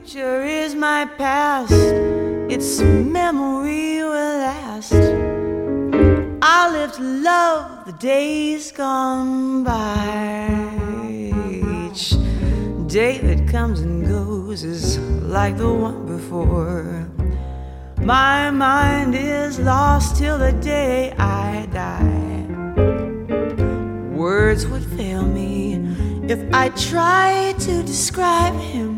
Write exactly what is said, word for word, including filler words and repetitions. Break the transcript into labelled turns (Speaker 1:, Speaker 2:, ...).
Speaker 1: future is my past, its memory will last. I'll live to love the days gone by. Each day that comes and goes is like the one before. My mind is lost till the day I die. Words would fail me if I tried to describe him.